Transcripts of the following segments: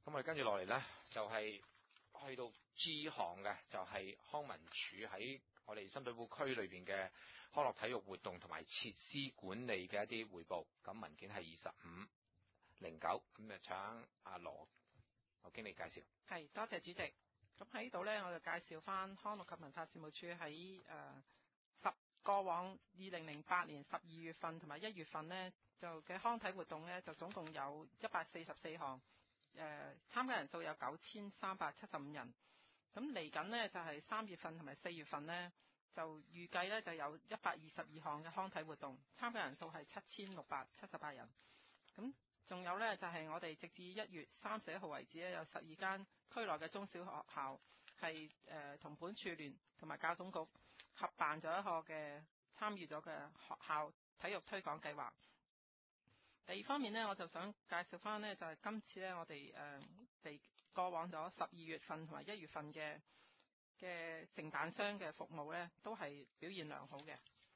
咁我哋跟住落嚟呢，就係去到 G 項嘅，就係康文署喺我哋深水埗區裏邊嘅康樂體育活動同埋設施管理嘅一啲彙報。咁文件係2509，咁就請阿羅經理介紹。 係，多謝主席。咁喺呢度呢，我就介紹翻康樂及文化事務處喺過往2008年12月份同埋1月份呢，就嘅康體活動呢，就總共有144項，參加人數有9375人。咁嚟緊呢，就係3月份同埋4月份呢，就預計呢就有122項嘅康體活動，參加人數係7678人。咁仲有呢，就係我哋直至1月31號為止呢，有12間區內嘅中小學校係同本署聯同埋教總局合辦咗一個嘅參與咗嘅學校體育推廣計劃。第二方面呢，我就想介紹翻呢，就係今次呢，我哋被過往咗12月份同埋1月份嘅承辦商嘅服務呢，都係表現良好嘅。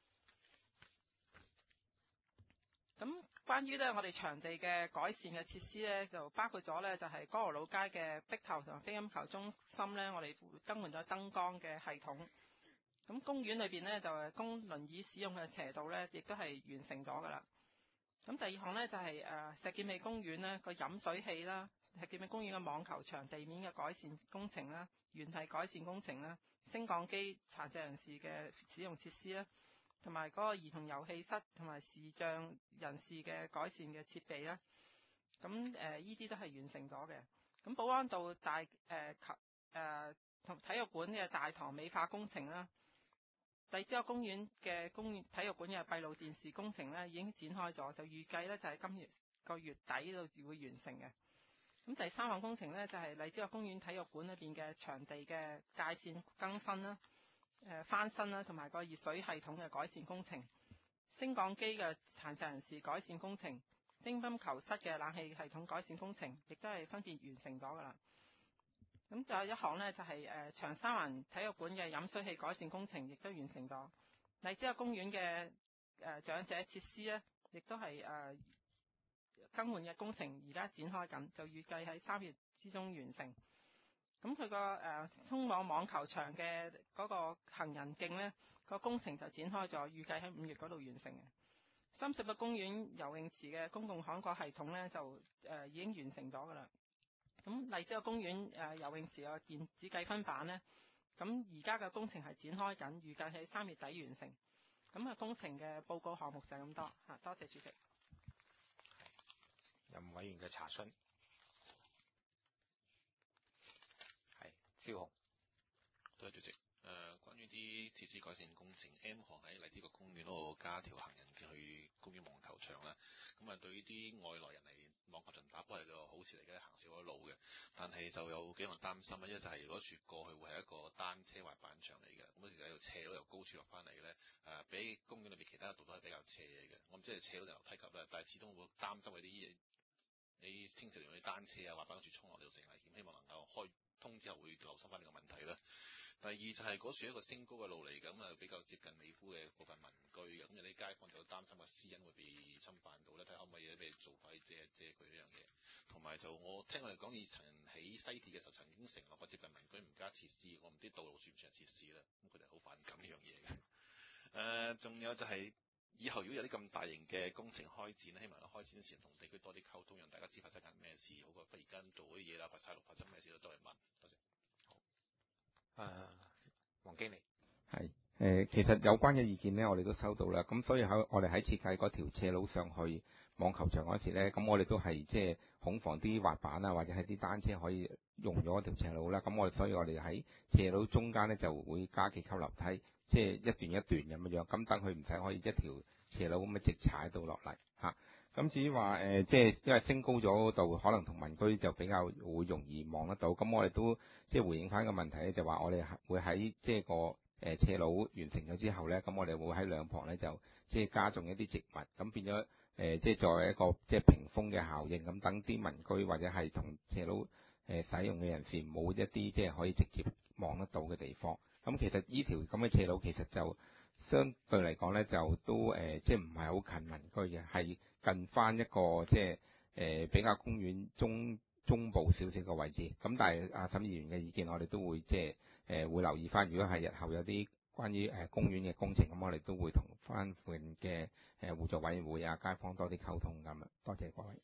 咁關於呢，我哋場地嘅改善嘅設施呢，就包括咗呢，就係歌和老街嘅壁球同飛音球中心呢，我哋更換咗燈光嘅系統。咁公園裏邊呢，就係供輪椅使用嘅斜道呢，亦都係完成咗噶啦。咁第二項呢，就係石硤尾公園呢個飲水器啦，石硤尾公園嘅網球場地面嘅改善工程啦，園體改善工程啦，升降機殘疾人士嘅使用設施啦，同埋嗰個兒童遊戲室同埋視障人士嘅改善嘅設備啦。咁呢啲都係完成咗嘅。咁保安道同體育館嘅大堂美化工程啦，荔枝角公園嘅體育館嘅閉路電視工程呢已經展開咗，就預計呢就係今個月底度會完成嘅。咁第三項工程呢，就係荔枝角公園體育館裏邊嘅場地嘅界線更新啦、翻新啦，同埋個熱水系統嘅改善工程、升降機嘅殘疾人士改善工程、乒乓球室嘅冷氣系統改善工程，亦都係分別完成咗噶啦。咁就有一項呢，就係長沙灣體育館嘅飲水器改善工程，亦都完成咗。荔枝角公園嘅長者設施呢，亦都係更換嘅工程，而家展開緊，就預計喺3月之中完成。咁佢個通往網球場嘅嗰個行人徑呢，個工程就展開咗，預計喺5月嗰度完成嘅。深水埗公園游泳池嘅公共旱蓋系統呢，就已經完成咗噶啦。咁荔枝角公園游泳池嘅電子計分板呢，咁而家嘅工程係展開緊，預計喺3月底完成。咁工程嘅報告項目就係咁多嚇，多謝主席。 有冇委員嘅查詢？係蕭紅。 多謝主席。關於啲設施改善工程 M 項喺荔枝角公園嗰度加條行人徑去公園網球場啦，咁啊對於啲外來人嚟網球場打波係個好事嚟嘅，行少咗路嘅。但係就有幾樣擔心啦，一就係如果住過去會係一個單車滑板場嚟嘅，咁其實喺度斜路由高處落翻嚟咧，比公園裏邊其他道都係比較斜嘅。我唔知係斜路定樓梯級啦，但係始終會擔心嗰啲嘢，你青少年嗰啲單車啊滑板嗰處衝落嚟就成危險，希望能夠開通之後會留心翻呢個問題啦。第二就係嗰處一個升高嘅路嚟嘅，咁啊比較接近美孚嘅部分民居嘅，咁有啲街坊就擔心個私隱會被侵犯到咧，睇可唔可以俾做法去遮一遮佢呢樣嘢。同埋就我聽我哋講，以前起西鐵嘅時候曾經承諾過接近民居唔加設施，我唔知道路算唔算係設施啦，咁佢哋好反感呢樣嘢嘅。仲有就係以後如果有啲咁大型嘅工程開展，希望開展前同地區多啲溝通，讓大家知發生緊咩事，好過忽然間做啲嘢啦，或晒路發生咩事都係問。多謝。 黃經理。 係其實有關嘅意見呢，我哋都收到啦。咁所以我哋喺設計嗰條斜路上去網球場嗰時呢，咁我哋都係即係恐防啲滑板啊，或者係啲單車可以用咗條斜路啦。咁所以我哋喺斜路中間呢，就會加幾級樓梯，即係一段一段咁樣。咁等佢唔使可以一條斜路咁樣直踩到落嚟嚇。咁至於話即係因為升高咗度，可能同民居就比較會容易望得到。咁我哋都即係回應翻個問題咧，就話我哋會喺即係個斜路完成咗之後咧，咁我哋會喺兩旁咧就即係加種一啲植物，咁變咗即係作為一個即係屏風嘅效應，咁等啲民居或者係同斜路使用嘅人士冇一啲即係可以直接望得到嘅地方。咁其實呢條咁嘅斜路其實就相對嚟講咧，就都即係唔係好近民居嘅，係近翻一個即係比較公園中部少少嘅位置。咁但係阿沈議員嘅意見，我哋都會即係會留意翻。如果係日後有啲關於公園嘅工程，咁我哋都會同翻附近嘅互助委員會啊、街坊多啲溝通咁啊。多謝各位。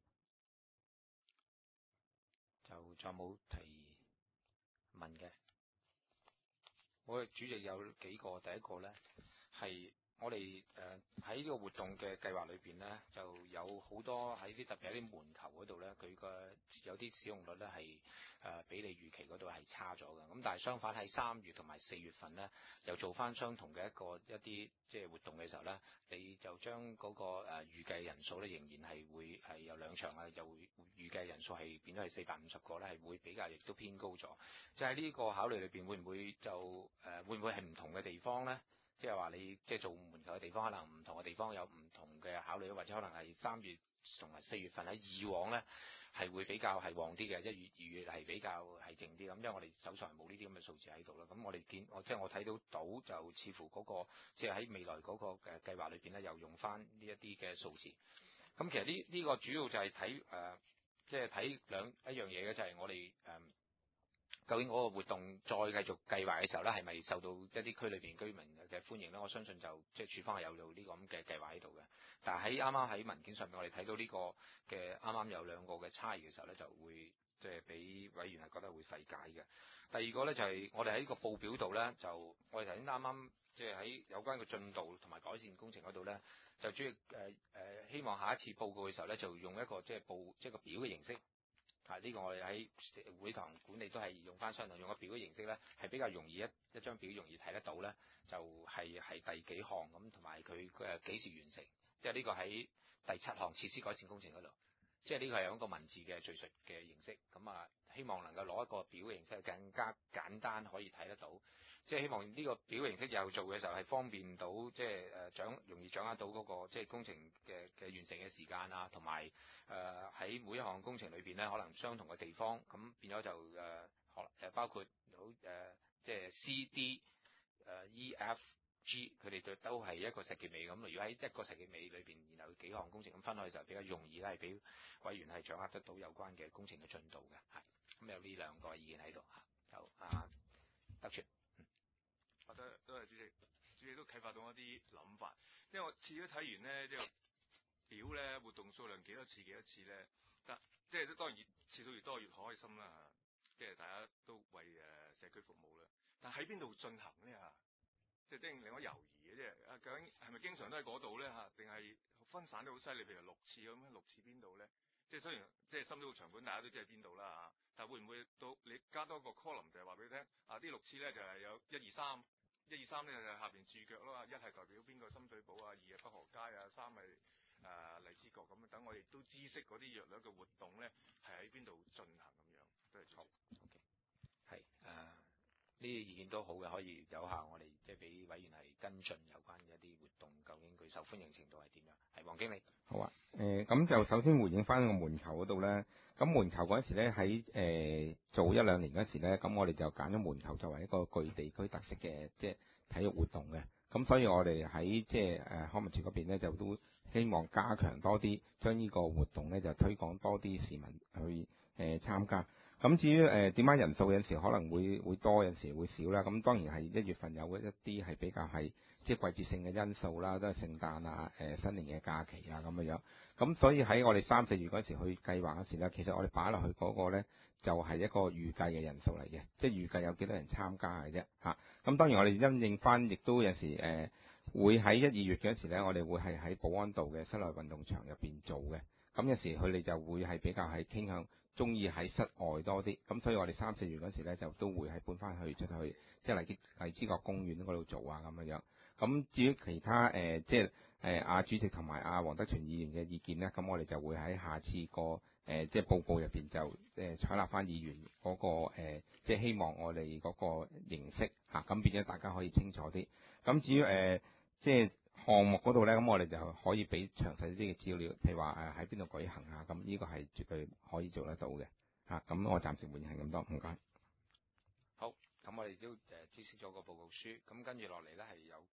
就再冇提問嘅。我哋主席有幾個，第一個咧係我哋喺呢個活動嘅計劃裏邊咧，就有好多喺啲特別喺啲門球嗰度咧，佢個有啲使用率咧係比你預期嗰度係差咗嘅。咁但係相反喺3月同埋4月份咧，又做翻相同嘅一啲即係活動嘅時候咧，你就將嗰個預計人數咧仍然係會係有2場啊，就會預計人數係變咗係450個咧，係會比較亦都偏高咗。就喺呢個考慮裏邊，會唔會就會唔會係唔同嘅地方咧？即係話你即係做門球嘅地方，可能唔同嘅地方有唔同嘅考慮，或者可能係3月同埋4月份喺以往咧係會比較係旺啲嘅，1月、2月係比較係靜啲咁。因為我哋手上冇呢啲咁嘅數字喺度啦。咁我哋即係我睇到就似乎嗰個即係喺未來嗰個嘅計劃裏邊咧，又用翻呢一啲嘅數字。咁其實呢個主要就係睇即係睇一樣嘢嘅，就係我哋究竟嗰個活動再繼續計劃嘅時候咧，係咪受到一啲區裏邊居民嘅歡迎咧？我相信就即係處方係有呢個咁嘅計劃喺度嘅。但係啱啱喺文件上面，我哋睇到呢個嘅啱啱有2個嘅差異嘅時候咧，就會即係俾委員係覺得會費解嘅。第二個咧就係我哋喺呢個報表度咧，就我哋頭先啱啱即係喺有關嘅進度同埋改善工程嗰度咧，就主要希望下一次報告嘅時候咧，就用一個即係個表嘅形式。呢個我哋喺會堂管理都係用翻相同用個表嘅形式咧，係比較容易一張表容易睇得到咧，就係第幾項咁，同埋佢幾時完成，即係呢個喺第7項設施改善工程嗰度，即係呢個係用一個文字嘅敘述嘅形式，咁希望能夠攞一個表嘅形式更加簡單可以睇得到，即係希望呢個表嘅形式又做嘅時候係方便到即係容易掌握到嗰個即係工程嘅完成嘅時間啊，同埋喺每一項工程裏邊咧，可能相同嘅地方，咁變咗就包括即係 C、D、E、F、G， 佢哋都係一個石硤尾咁。如果喺一個石硤尾裏邊，然後幾項工程咁分開嘅時候，比較容易咧係俾委員係掌握得到有關嘅工程嘅進度嘅，係咁有呢2個意見喺度嚇。就德全， 都係主席都啟發到一啲諗法，因為我次都睇完咧，即係表咧活動數量幾多次咧，即係當然次數越多越開心啦，即係大家都為社區服務啦。但喺邊度進行咧嚇？即係令我猶豫嘅，即係究竟係咪經常都喺嗰度咧嚇？定係分散得好犀利？譬如6次咁，6次邊度咧？即係雖然即係深水埗場館大家都知係邊度啦嚇，但係會唔會到你加多個 column 就係話俾你聽啊？啲6次咧就係有1、2、3。1、2、3咧就係下邊注腳咯，1係代表邊個深水埗啊，2係北河街啊，3係荔枝角咁樣，等我哋都知悉嗰啲約略嘅活動咧係喺邊度進行咁樣。都係好。 係呢啲意見都好嘅，可以有效我哋即係俾委員係跟進有關嘅一啲活動，究竟佢受歡迎程度係點樣？係黃經理。 好啊，咁就首先回應翻個門球嗰度咧。咁門球嗰陣時咧喺做1、2年嗰時咧，咁我哋就揀咗門球作為一個具地區特色嘅即係體育活動嘅。咁所以我哋喺即係康文署嗰邊咧，就都希望加強多啲，將呢個活動咧就推廣多啲市民去參加。咁至於點解人數有陣時可能會多，有陣時會少啦。咁當然係1月份有一啲係比較係即係季節性嘅因素啦，都係聖誕啊、新年嘅假期啊咁樣。咁所以喺我哋3、4月嗰時去計劃嗰時咧，其實我哋擺落去嗰個咧就係一個預計嘅人數嚟嘅，即係預計有幾多人參加嘅啫嚇。咁當然我哋因應翻，亦都有時會喺1、2月嗰時咧，我哋會係喺保安道嘅室內運動場入邊做嘅。咁有時佢哋就會係比較係傾向中意喺室外多啲，咁所以我哋3、4月嗰時咧就都會係搬翻去出去，即係荔枝角公園嗰度做啊咁樣。咁至於其他即係阿主席同埋阿黃德全議員嘅意見咧，咁我哋就會喺下次個即係報告入邊就採納翻議員嗰個即係希望我哋嗰個形式嚇，咁變咗大家可以清楚啲。咁至於即係項目嗰度咧，咁我哋就可以俾詳細啲嘅資料，譬如話喺邊度舉行啊，咁呢個係絕對可以做得到嘅嚇。咁我暫時回應係咁多，唔該。 好，咁我哋都知悉咗個報告書，咁跟住落嚟咧係有